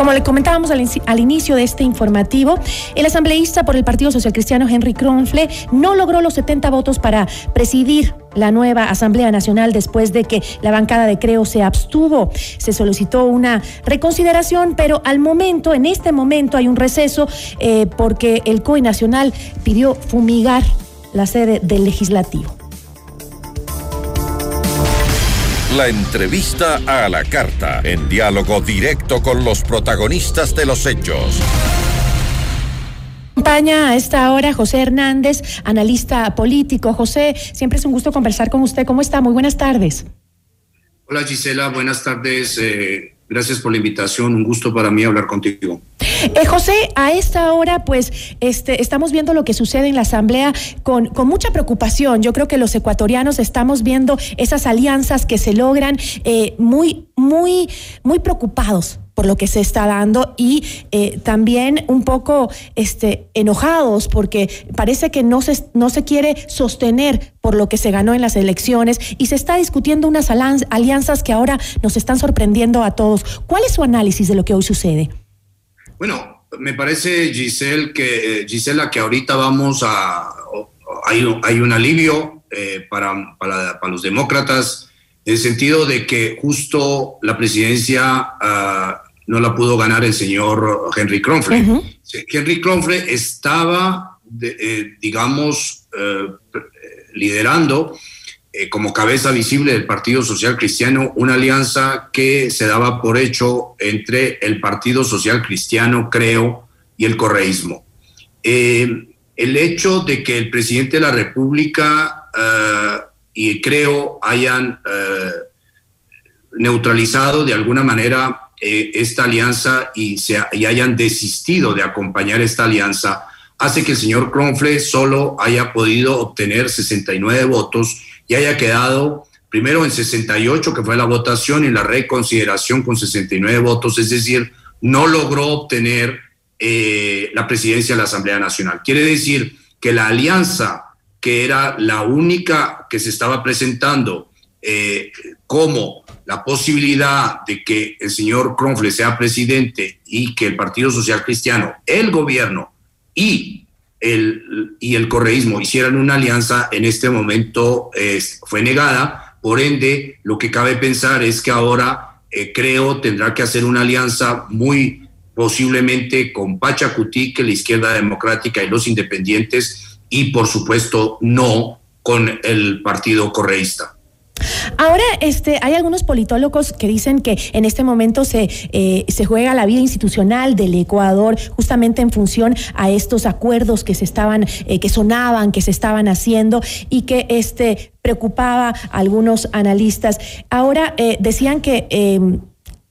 Como le comentábamos al inicio de este informativo, el asambleísta por el Partido Social Cristiano Henry Kronfle no logró los 70 votos para presidir la nueva Asamblea Nacional después de que la bancada de Creo se abstuvo. Se solicitó una reconsideración, pero en este momento hay un receso porque el COE Nacional pidió fumigar la sede del Legislativo. La entrevista a la carta, en diálogo directo con los protagonistas de los hechos. Acompaña a esta hora José Hernández, analista político. José, siempre es un gusto conversar con usted. ¿Cómo está? Muy buenas tardes. Hola Gisela, buenas tardes. Gracias por la invitación. Un gusto para mí hablar contigo. José, a esta hora pues estamos viendo lo que sucede en la Asamblea con mucha preocupación. Yo creo que los ecuatorianos estamos viendo esas alianzas que se logran muy preocupados por lo que se está dando y también un poco enojados porque parece que no se quiere sostener por lo que se ganó en las elecciones y se está discutiendo unas alianzas que ahora nos están sorprendiendo a todos. ¿Cuál es su análisis de lo que hoy sucede? Bueno, me parece, Gisela, que ahorita hay un alivio para los demócratas, en el sentido de que justo la presidencia no la pudo ganar el señor Henry Kronfle. Uh-huh. Henry Kronfle estaba, liderando como cabeza visible del Partido Social Cristiano una alianza que se daba por hecho entre el Partido Social Cristiano, Creo, y el correísmo. El hecho de que el presidente de la República y Creo hayan neutralizado de alguna manera esta alianza y hayan desistido de acompañar esta alianza hace que el señor Kronfle solo haya podido obtener 69 votos y haya quedado primero en 68, que fue la votación, y la reconsideración con 69 votos, es decir, no logró obtener la presidencia de la Asamblea Nacional. Quiere decir que la alianza, que era la única que se estaba presentando como la posibilidad de que el señor Kronfle sea presidente y que el Partido Social Cristiano, el gobierno y el correísmo hicieran una alianza, en este momento fue negada. Por ende, lo que cabe pensar es que ahora Creo tendrá que hacer una alianza muy posiblemente con Pachacutic, la Izquierda Democrática y los independientes, y por supuesto no con el partido correísta. Ahora, hay algunos politólogos que dicen que en este momento se juega la vida institucional del Ecuador justamente en función a estos acuerdos que se estaban haciendo y que preocupaba a algunos analistas. Ahora decían que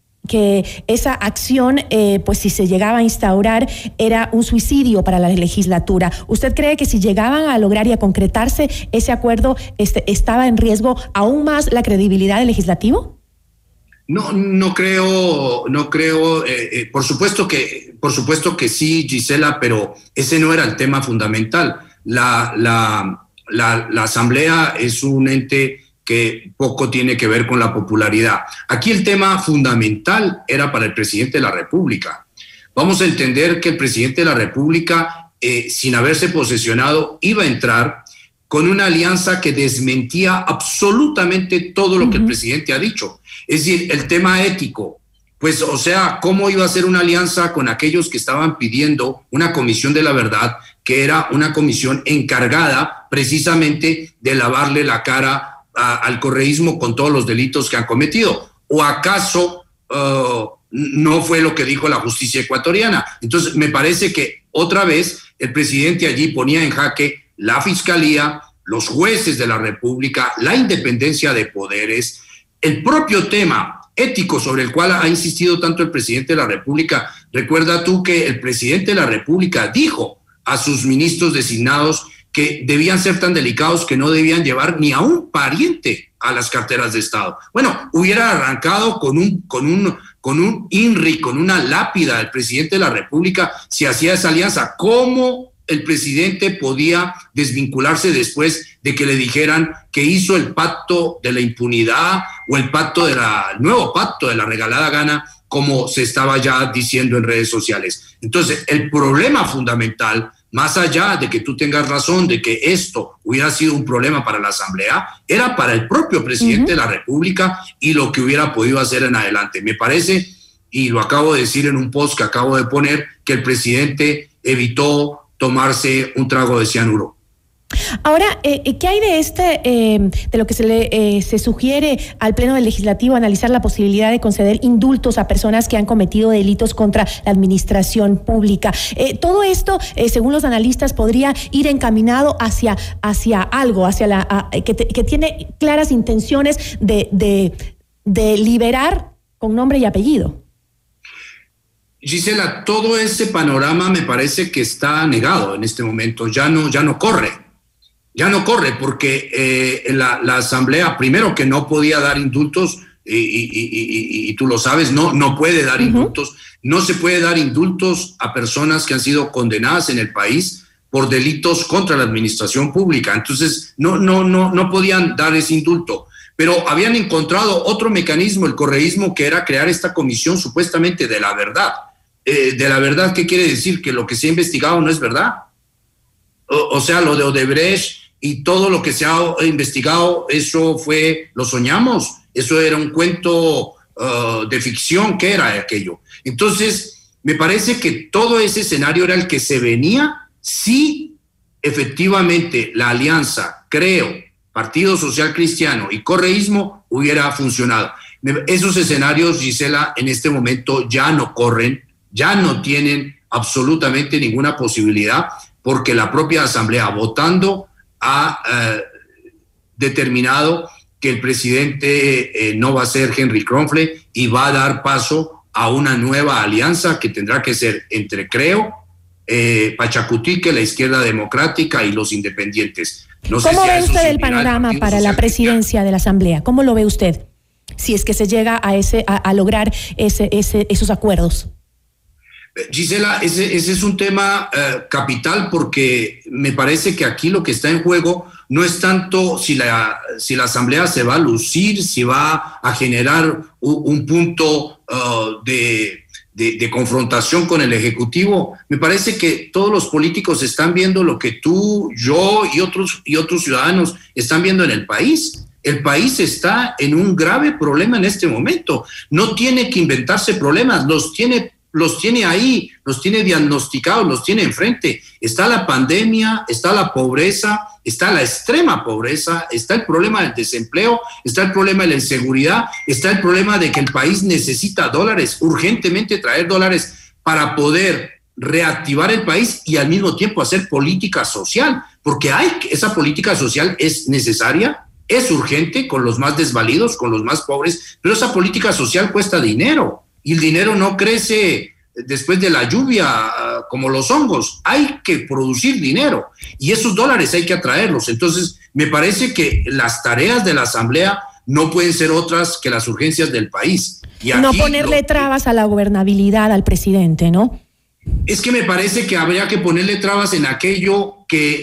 esa acción, pues si se llegaba a instaurar, era un suicidio para la legislatura. ¿Usted cree que si llegaban a lograr y a concretarse ese acuerdo, estaba en riesgo aún más la credibilidad del legislativo? No creo. Por supuesto que sí, Gisela, pero ese no era el tema fundamental. La Asamblea es un ente que poco tiene que ver con la popularidad. Aquí el tema fundamental era para el presidente de la República. Vamos a entender que el presidente de la República, sin haberse posesionado, iba a entrar con una alianza que desmentía absolutamente todo lo que el presidente ha dicho. Es decir, el tema ético, pues, o sea, ¿cómo iba a ser una alianza con aquellos que estaban pidiendo una comisión de la verdad, que era una comisión encargada precisamente de lavarle la cara al correísmo con todos los delitos que han cometido? ¿O acaso no fue lo que dijo la justicia ecuatoriana? Entonces, me parece que otra vez el presidente allí ponía en jaque la fiscalía, los jueces de la República, la independencia de poderes, el propio tema ético sobre el cual ha insistido tanto el presidente de la República. Recuerda tú que el presidente de la República dijo a sus ministros designados que debían ser tan delicados que no debían llevar ni a un pariente a las carteras de Estado. Bueno, hubiera arrancado con un INRI, con una lápida del presidente de la República si hacía esa alianza. ¿Cómo el presidente podía desvincularse después de que le dijeran que hizo el pacto de la impunidad o el nuevo pacto de la regalada gana, como se estaba ya diciendo en redes sociales? Entonces, el problema fundamental, más allá de que tú tengas razón de que esto hubiera sido un problema para la Asamblea, era para el propio presidente de la República y lo que hubiera podido hacer en adelante. Me parece, y lo acabo de decir en un post que acabo de poner, que el presidente evitó tomarse un trago de cianuro. Ahora, ¿qué hay de lo que se sugiere al Pleno del Legislativo, analizar la posibilidad de conceder indultos a personas que han cometido delitos contra la administración pública? Todo esto, según los analistas, podría ir encaminado hacia algo, que tiene claras intenciones de liberar con nombre y apellido. Gisela, todo ese panorama me parece que está negado en este momento, ya no corre. Ya no corre porque la Asamblea, primero que no podía dar indultos, y tú lo sabes, no puede dar indultos. No se puede dar indultos a personas que han sido condenadas en el país por delitos contra la administración pública. Entonces, no podían dar ese indulto. Pero habían encontrado otro mecanismo, el correísmo, que era crear esta comisión supuestamente de la verdad. ¿De la verdad qué quiere decir? Que lo que se ha investigado no es verdad. O sea, lo de Odebrecht y todo lo que se ha investigado, eso lo soñamos, eso era un cuento de ficción. ¿Qué era aquello? Entonces, me parece que todo ese escenario era el que se venía si efectivamente la alianza, creo, Partido Social Cristiano y correísmo hubiera funcionado. Esos escenarios, Gisela, en este momento ya no corren, ya no tienen absolutamente ninguna posibilidad, porque la propia Asamblea, votando, ha determinado que el presidente no va a ser Henry Kronfle y va a dar paso a una nueva alianza que tendrá que ser entre Creo, Pachacutique, la Izquierda Democrática y los independientes. No sé ¿Cómo si ve usted el panorama para la presidencia de la Asamblea? ¿Cómo lo ve usted? Si es que se llega a lograr esos acuerdos. Gisela, ese es un tema capital, porque me parece que aquí lo que está en juego no es tanto si la Asamblea se va a lucir, si va a generar un punto de confrontación con el Ejecutivo. Me parece que todos los políticos están viendo lo que tú, yo y otros ciudadanos están viendo en el país. El país está en un grave problema en este momento. No tiene que inventarse problemas, los tiene ahí, los tiene diagnosticados, los tiene enfrente. Está la pandemia, está la pobreza, está la extrema pobreza, está el problema del desempleo, está el problema de la inseguridad, está el problema de que el país necesita dólares, urgentemente traer dólares para poder reactivar el país y al mismo tiempo hacer política social, porque esa política social es necesaria, es urgente con los más desvalidos, con los más pobres, pero esa política social cuesta dinero. Y el dinero no crece después de la lluvia como los hongos. Hay que producir dinero y esos dólares hay que atraerlos. Entonces, me parece que las tareas de la Asamblea no pueden ser otras que las urgencias del país. Y no ponerle trabas a la gobernabilidad al presidente, ¿no? Es que me parece que habría que ponerle trabas en aquello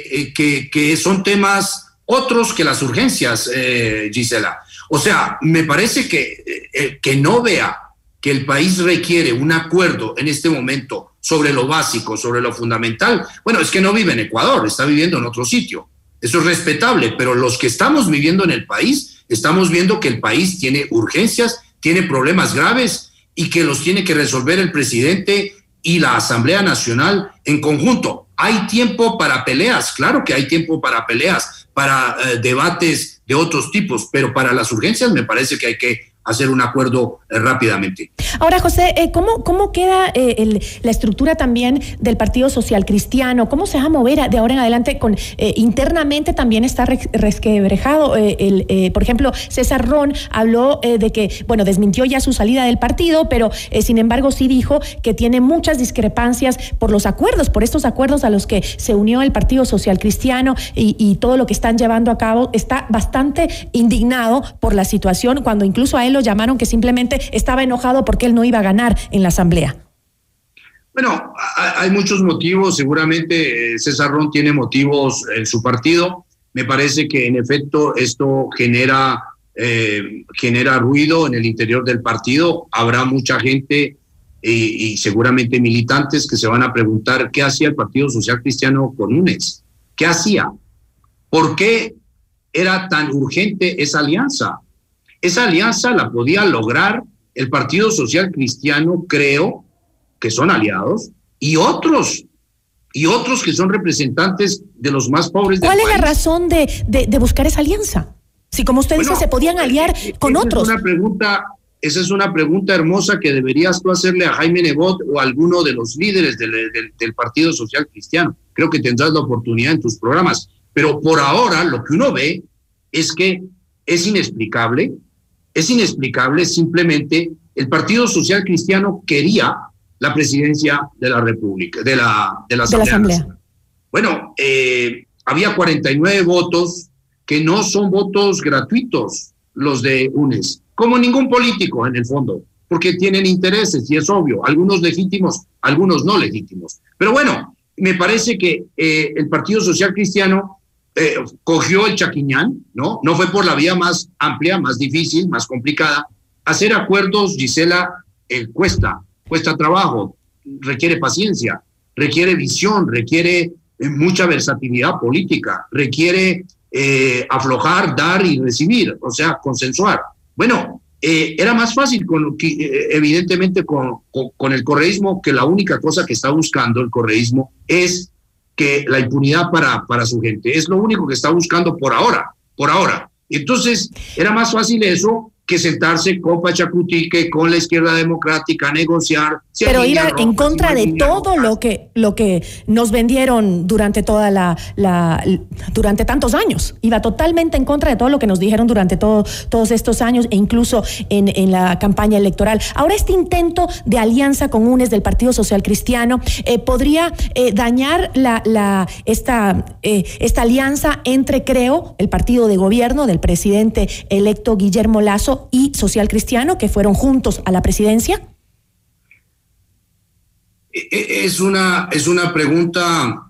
que son temas otros que las urgencias, Gisela. O sea, me parece que no vea que el país requiere un acuerdo en este momento sobre lo básico, sobre lo fundamental. Bueno, es que no vive en Ecuador, está viviendo en otro sitio. Eso es respetable, pero los que estamos viviendo en el país, estamos viendo que el país tiene urgencias, tiene problemas graves y que los tiene que resolver el presidente y la Asamblea Nacional en conjunto. Hay tiempo para peleas, claro que hay tiempo para peleas, para debates de otros tipos, pero para las urgencias me parece que hay que hacer un acuerdo rápidamente. Ahora, José, ¿cómo queda la estructura también del Partido Social Cristiano? ¿Cómo se va a mover de ahora en adelante? Internamente también está resquebrajado. Por ejemplo, César Ron habló de que, bueno, desmintió ya su salida del partido, pero sin embargo sí dijo que tiene muchas discrepancias por estos acuerdos a los que se unió el Partido Social Cristiano y todo lo que están llevando a cabo. Está bastante indignado por la situación, cuando incluso a él lo llamaron que simplemente estaba enojado porque él no iba a ganar en la Asamblea. Bueno, hay muchos motivos. Seguramente César Ron tiene motivos en su partido. Me parece que en efecto esto genera ruido en el interior del partido. Habrá mucha gente y seguramente militantes que se van a preguntar qué hacía el Partido Social Cristiano con UNES. ¿Qué hacía? ¿Por qué era tan urgente esa alianza? Esa alianza la podía lograr el Partido Social Cristiano, creo, que son aliados, y otros que son representantes de los más pobres del país. ¿Cuál es la razón de buscar esa alianza? Si, como usted dice, se podían aliar con otros. Esa es una pregunta hermosa que deberías tú hacerle a Jaime Nebot o a alguno de los líderes del Partido Social Cristiano. Creo que tendrás la oportunidad en tus programas. Pero por ahora lo que uno ve es que es inexplicable. Simplemente el Partido Social Cristiano quería la presidencia de la República, de la Asamblea. Bueno, había 49 votos que no son votos gratuitos, los de UNES, como ningún político en el fondo, porque tienen intereses, y es obvio, algunos legítimos, algunos no legítimos. Pero bueno, me parece que el Partido Social Cristiano cogió el chaquiñán, ¿no? No fue por la vía más amplia, más difícil, más complicada. Hacer acuerdos, Gisela, cuesta trabajo, requiere paciencia, requiere visión, requiere mucha versatilidad política, requiere aflojar, dar y recibir, o sea, consensuar. Bueno, era más fácil, evidentemente, con el correísmo, que la única cosa que está buscando el correísmo es que la impunidad para su gente. Es lo único que está buscando por ahora. Entonces, era más fácil eso que sentarse con Pachacutique, con la izquierda democrática, a negociar. Pero iba en contra de todo lo que nos vendieron durante durante tantos años. Iba totalmente en contra de todo lo que nos dijeron durante todos estos años, e incluso en la campaña electoral. Ahora, este intento de alianza con UNES del Partido Social Cristiano podría dañar esta alianza entre, creo, el partido de gobierno del presidente electo Guillermo Lasso y Social Cristiano, que fueron juntos a la presidencia. Es una pregunta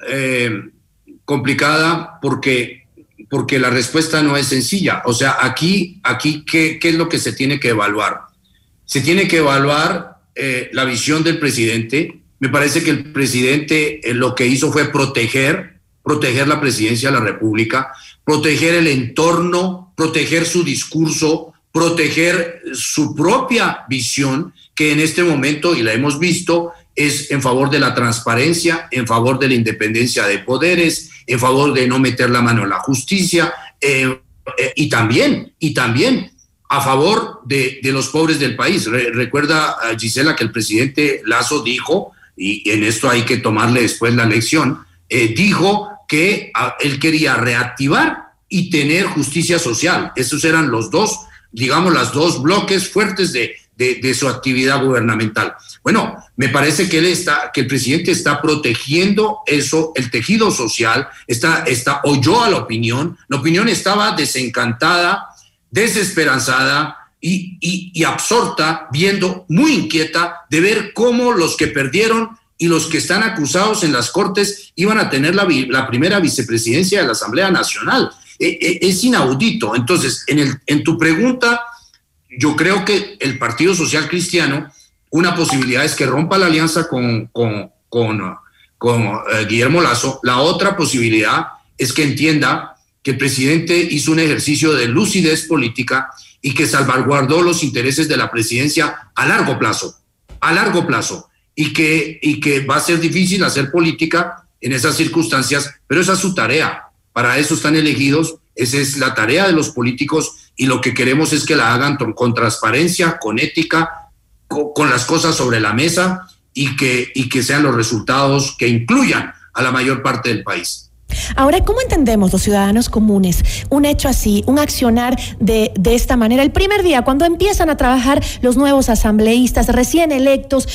complicada porque la respuesta no es sencilla. O sea, aquí ¿qué es lo que se tiene que evaluar? Se tiene que evaluar la visión del presidente. Me parece que el presidente lo que hizo fue proteger la presidencia de la República, proteger el entorno, proteger su discurso, proteger su propia visión, que en este momento, y la hemos visto, es en favor de la transparencia, en favor de la independencia de poderes, en favor de no meter la mano en la justicia, y también a favor de los pobres del país. Recuerda, Gisela, que el presidente Lasso dijo, y en esto hay que tomarle después la lección, dijo que él quería reactivar y tener justicia social. Esos eran los dos, digamos, los dos bloques fuertes de su actividad gubernamental. Bueno, me parece que el presidente está protegiendo eso, el tejido social, oyó a la opinión estaba desencantada, desesperanzada y absorta, muy inquieta de ver cómo los que perdieron y los que están acusados en las Cortes iban a tener la primera vicepresidencia de la Asamblea Nacional. Es inaudito. Entonces, en tu pregunta, yo creo que el Partido Social Cristiano, una posibilidad es que rompa la alianza con Guillermo Lasso. La otra posibilidad es que entienda que el presidente hizo un ejercicio de lucidez política y que salvaguardó los intereses de la presidencia a largo plazo, y que va a ser difícil hacer política en esas circunstancias, pero esa es su tarea. Para eso están elegidos, esa es la tarea de los políticos, y lo que queremos es que la hagan con transparencia, con ética, con las cosas sobre la mesa, y que sean los resultados que incluyan a la mayor parte del país. Ahora, ¿cómo entendemos los ciudadanos comunes un hecho así, un accionar de esta manera? El primer día, cuando empiezan a trabajar los nuevos asambleístas recién electos,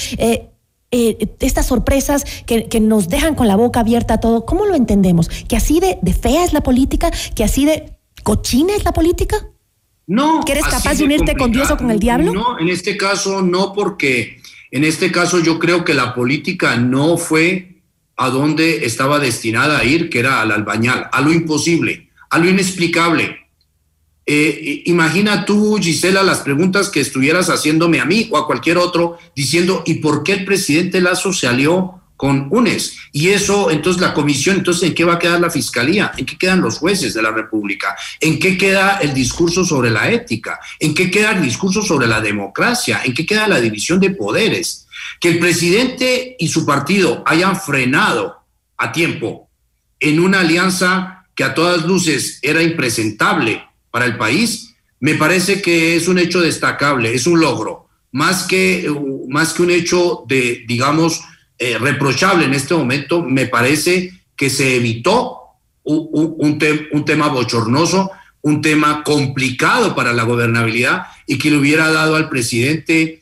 estas sorpresas que nos dejan con la boca abierta a todo, ¿cómo lo entendemos? ¿Que así de fea es la política? ¿Que así de cochina es la política? No. ¿Que eres capaz de unirte con Dios o con el diablo? No, en este caso no, porque En este caso yo creo que la política no fue a donde estaba destinada a ir, que era al Albañal, a lo imposible, a lo inexplicable. Imagina tú, Gisela, las preguntas que estuvieras haciéndome a mí o a cualquier otro, diciendo, ¿y por qué el presidente Lasso se alió con UNES? Y eso, entonces la comisión, entonces ¿en qué va a quedar la fiscalía? ¿En qué quedan los jueces de la República? ¿En qué queda el discurso sobre la ética? ¿En qué queda el discurso sobre la democracia? ¿En qué queda la división de poderes? Que el presidente y su partido hayan frenado a tiempo en una alianza que a todas luces era impresentable para el país, me parece que es un hecho destacable, es un logro, más que un hecho de, digamos, reprochable en este momento. Me parece que se evitó un tema bochornoso, un tema complicado para la gobernabilidad y que le hubiera dado al presidente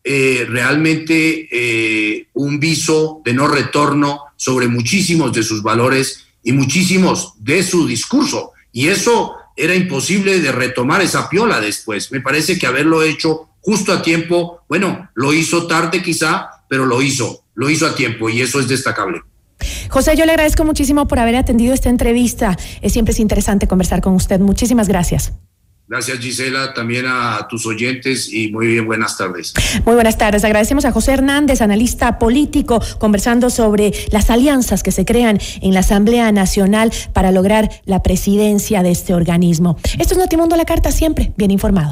realmente un viso de no retorno sobre muchísimos de sus valores y muchísimos de su discurso. Y eso era imposible de retomar esa piola después. Me parece que haberlo hecho justo a tiempo, bueno, lo hizo tarde quizá, pero lo hizo a tiempo y eso es destacable. José, yo le agradezco muchísimo por haber atendido esta entrevista. Siempre es interesante conversar con usted. Muchísimas gracias. Gracias, Gisela, también a tus oyentes y muy bien, buenas tardes. Muy buenas tardes. Agradecemos a José Hernández, analista político, conversando sobre las alianzas que se crean en la Asamblea Nacional para lograr la presidencia de este organismo. Esto es Notimundo a la Carta, siempre bien informado.